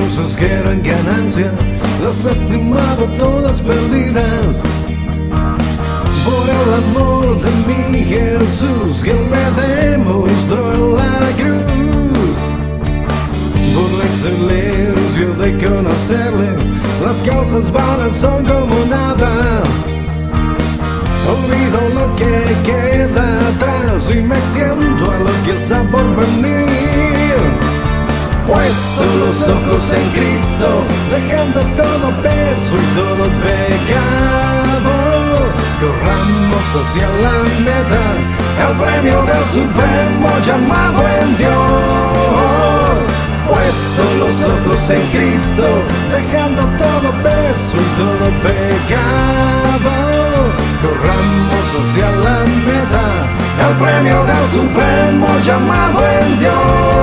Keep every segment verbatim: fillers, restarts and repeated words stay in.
cosas que eran ganancia las has estimado todas perdidas. Por el amor de mi Jesús que me demostró en la cruz, por la excelencia de conocerle, las cosas vanas son como nada. Olvido lo que queda atrás y me extiendo a lo que está por venir. Puesto los ojos en Cristo, dejando todo peso y todo pecado, corramos hacia la meta, el premio del supremo llamado en Dios. Puesto los ojos en Cristo, dejando todo peso y todo pecado, corramos hacia la meta, el premio del supremo llamado en Dios.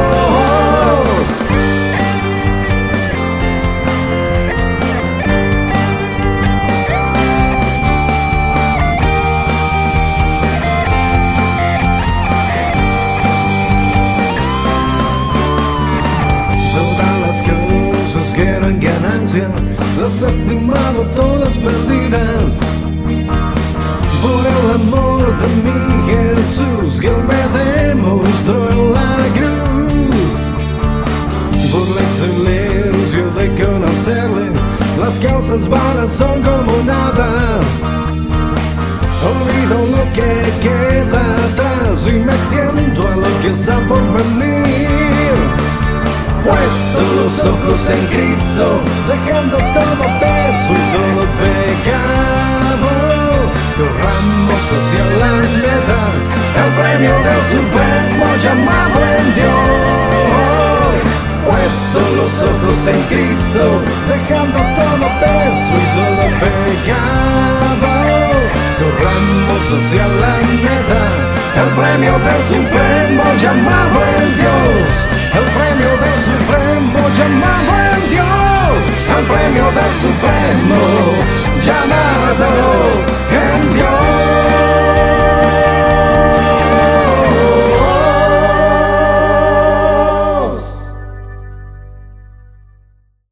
Cosas que eran ganancia las has estimado todas perdidas. Por el amor de mi Jesús que me demostró en la cruz, por la excelencia de conocerle, las cosas vanas son como nada. Olvido lo que queda atrás y me extiendo a lo que está por venir. Puestos los ojos en Cristo, dejando todo peso y todo pecado, corramos hacia la meta, el premio del supremo llamado en Dios. Puestos los ojos en Cristo, dejando todo peso y todo pecado, corramos hacia la meta, el premio del supremo llamado en Dios. El premio del supremo llamado en Dios, el premio del supremo